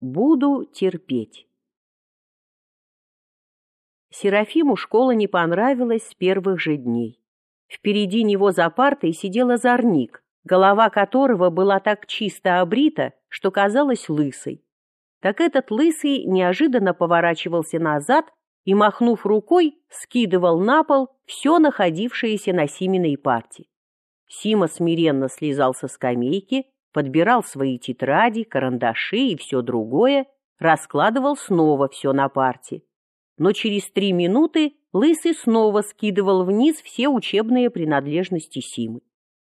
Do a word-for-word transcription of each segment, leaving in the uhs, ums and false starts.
Буду терпеть. Серафиму школа не понравилась с первых же дней. Впереди него за партой сидел озорник, голова которого была так чисто обрита, что казалась лысой. Так этот лысый неожиданно поворачивался назад и, махнув рукой, скидывал на пол все находившееся на Симиной парте. Сима смиренно слезал со скамейки, подбирал свои тетради, карандаши и все другое, раскладывал снова все на парте. Но через три минуты лысый снова скидывал вниз все учебные принадлежности Симы.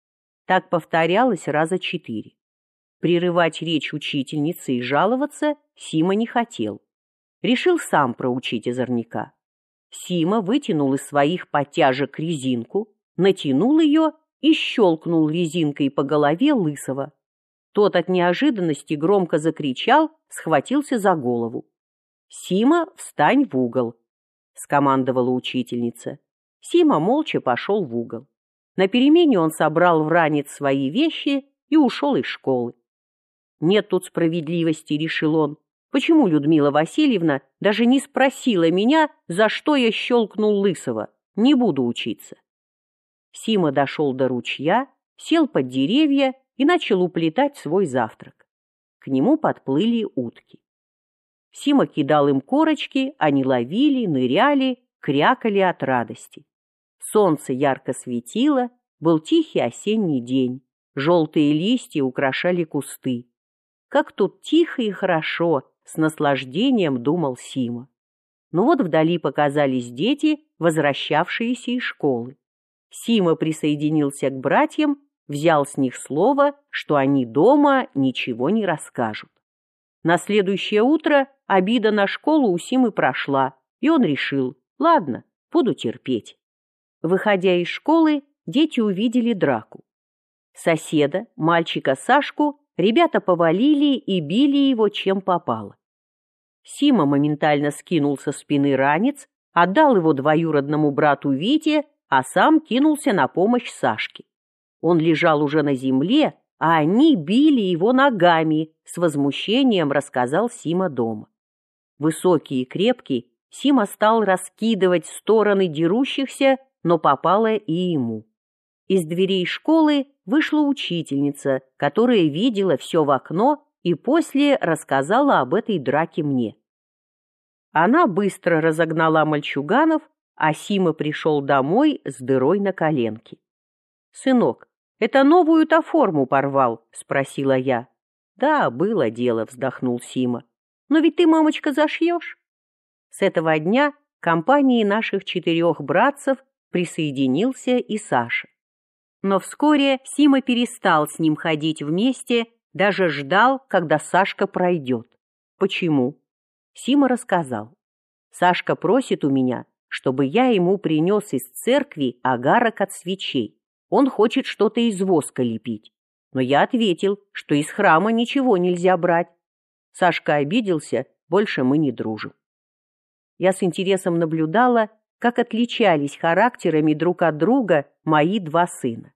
Так повторялось раза четыре. Прерывать речь учительницы и жаловаться Сима не хотел. Решил сам проучить озорника. Сима вытянул из своих подтяжек резинку, натянул ее и щелкнул резинкой по голове лысого. Тот от неожиданности громко закричал, схватился за голову. «Сима, встань в угол!» — скомандовала учительница. Сима молча пошел в угол. На перемене он собрал в ранец свои вещи и ушел из школы. «Нет тут справедливости», — решил он. «Почему Людмила Васильевна даже не спросила меня, за что я щелкнул лысого? Не буду учиться». Сима дошел до ручья, сел под деревья и начал уплетать свой завтрак. К нему подплыли утки. Сима кидал им корочки, они ловили, ныряли, крякали от радости. Солнце ярко светило, был тихий осенний день. Желтые листья украшали кусты. Как тут тихо и хорошо, с наслаждением думал Сима. Но вот вдали показались дети, возвращавшиеся из школы. Сима присоединился к братьям, взял с них слово, что они дома ничего не расскажут. На следующее утро обида на школу у Симы прошла, и он решил: ладно, буду терпеть. Выходя из школы, дети увидели драку. Соседа, мальчика Сашку, ребята повалили и били его чем попало. Сима моментально скинул со спины ранец, отдал его двоюродному брату Вите, а сам кинулся на помощь Сашке. Он лежал уже на земле, а они били его ногами, с возмущением рассказал Сима дома. Высокий и крепкий, Сима стал раскидывать в стороны дерущихся, но попало и ему. Из дверей школы вышла учительница, которая видела все в окно и после рассказала об этой драке мне. Она быстро разогнала мальчуганов, а Сима пришел домой с дырой на коленке. «Сынок, это новую-то форму порвал?» — спросила я. «Да, было дело», — вздохнул Сима. «Но ведь ты, мамочка, зашьешь». С этого дня к компании наших четырех братцев присоединился и Саша. Но вскоре Сима перестал с ним ходить вместе, даже ждал, когда Сашка пройдет. Почему? Сима рассказал. Сашка просит у меня, чтобы я ему принес из церкви агарок от свечей. Он хочет что-то из воска лепить. Но я ответил, что из храма ничего нельзя брать. Сашка обиделся, больше мы не дружим. Я с интересом наблюдала, как отличались характерами друг от друга мои два сына.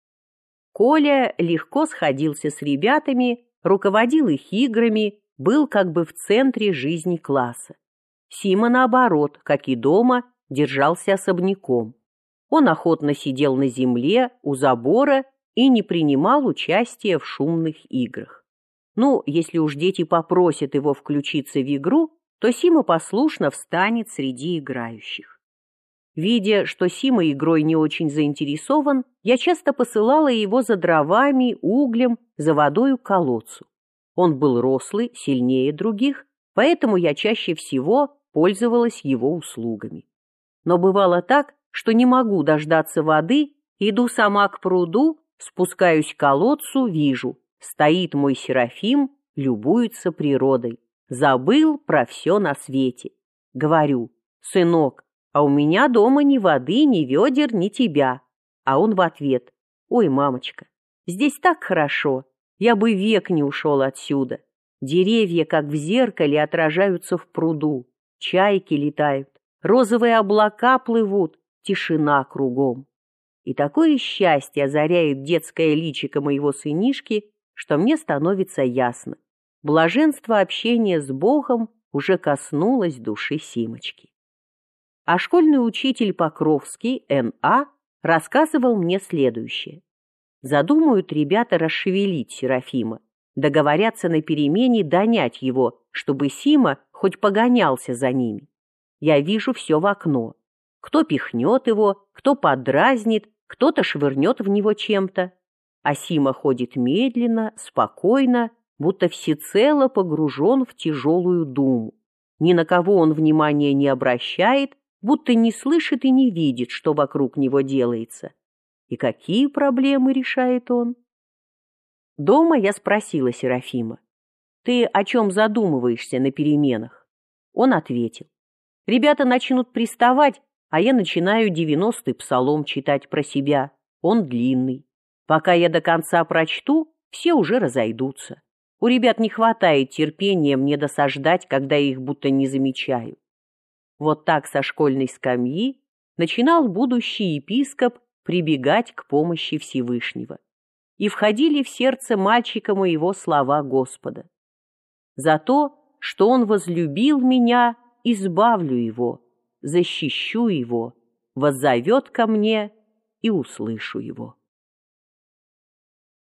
Коля легко сходился с ребятами, руководил их играми, был как бы в центре жизни класса. Сима, наоборот, как и дома, держался особняком. Он охотно сидел на земле, у забора и не принимал участия в шумных играх. Ну, если уж дети попросят его включиться в игру, то Сима послушно встанет среди играющих. Видя, что Сима игрой не очень заинтересован, я часто посылала его за дровами, углем, за водою к колодцу. Он был рослый, сильнее других, поэтому я чаще всего пользовалась его услугами. Но бывало так, что не могу дождаться воды, иду сама к пруду, спускаюсь к колодцу, вижу, стоит мой Серафим, любуется природой. Забыл про все на свете. Говорю: сынок, а у меня дома ни воды, ни ведер, ни тебя. А он в ответ: ой, мамочка, здесь так хорошо, я бы век не ушел отсюда. Деревья, как в зеркале, отражаются в пруду, чайки летают, розовые облака плывут, тишина кругом. И такое счастье озаряет детское личико моего сынишки, что мне становится ясно. Блаженство общения с Богом уже коснулось души Симочки. А школьный учитель Покровский, Н А, рассказывал мне следующее. Задумают ребята расшевелить Серафима, договорятся на перемене донять его, чтобы Сима хоть погонялся за ними. Я вижу все в окно. Кто пихнет его, кто подразнит, кто-то швырнет в него чем-то. А Сима ходит медленно, спокойно, будто всецело погружен в тяжелую думу. Ни на кого он внимания не обращает, будто не слышит и не видит, что вокруг него делается. И какие проблемы решает он? Дома я спросила Серафима: «Ты о чем задумываешься на переменах?» Он ответил: «Ребята начнут приставать, а я начинаю девяностый псалом читать про себя. Он длинный. Пока я до конца прочту, все уже разойдутся. У ребят не хватает терпения мне досаждать, когда я их будто не замечаю». Вот так со школьной скамьи начинал будущий епископ прибегать к помощи Всевышнего. И входили в сердце мальчика моего слова Господа: «За то, что он возлюбил меня, избавлю его, защищу его, воззовет ко мне, и услышу его».